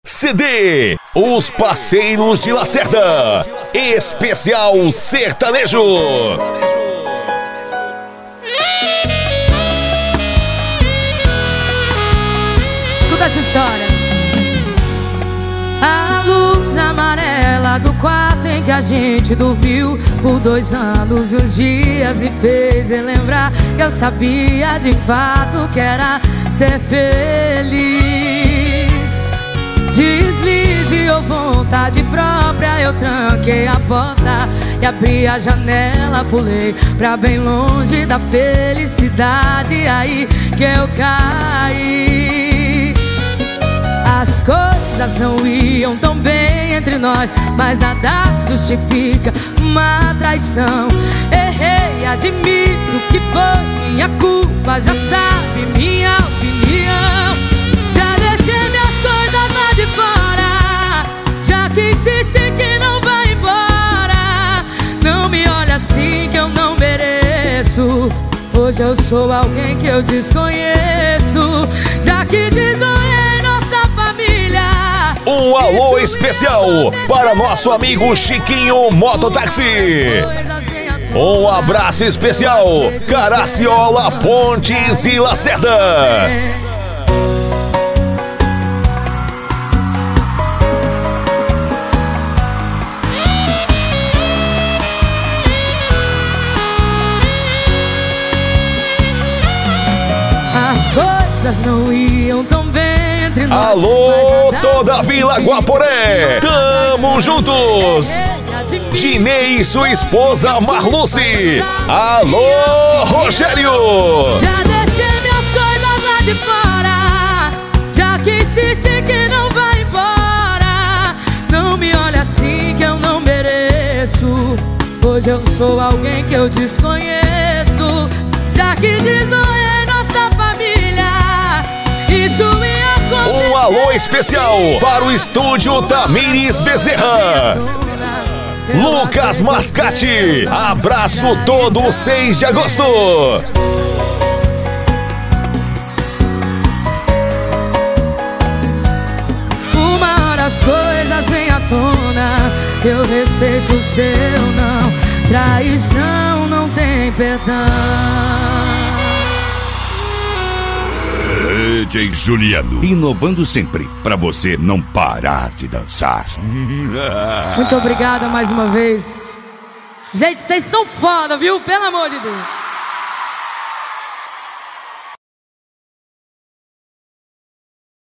CD, os parceiros de Lacerda, especial sertanejo. Escuta essa história. A luz amarela do quarto em que a gente dormiu por 2 anos e uns dias me fez relembrar que eu sabia de fato que era ser feliz. Deslize ou vontade própria, eu tranquei a porta e abri a janela, pulei pra bem longe da felicidade, aí que eu caí. As coisas não iam tão bem entre nós, mas nada justifica uma traição. Errei, admito que foi minha culpa, já sabe minha opinião. Já deixei minhas coisas lá de fora, já que insiste que não vai embora. Não me olha assim que eu não mereço. Hoje eu sou alguém que eu desconheço, já que desonrei nossa família. Um alô especial para nosso amigo Chiquinho Mototáxi. Um abraço especial, Caraciola, Pontes e Lacerda. As coisas não iam tão bem entre nós. Alô, toda Vila Guaporé, tamo juntos. Dinei e sua esposa Marluce. Alô, Rogério. Já deixei minhas coisas lá de fora, já que insiste que não vai embora. Não me olha assim que eu não mereço. Hoje eu sou alguém que eu desconheço, já que desonrei nossa família. Isso me aconteceu. Um alô especial para o estúdio Tamires Bezerra. Lucas Mascate, abraço todo 6 de agosto. Uma hora as coisas vêm à tona, eu respeito o seu não. Traição não tem perdão. DJ Juliano, inovando sempre, pra você não parar de dançar. Muito obrigada mais uma vez. Gente, vocês são foda, viu? Pelo amor de Deus.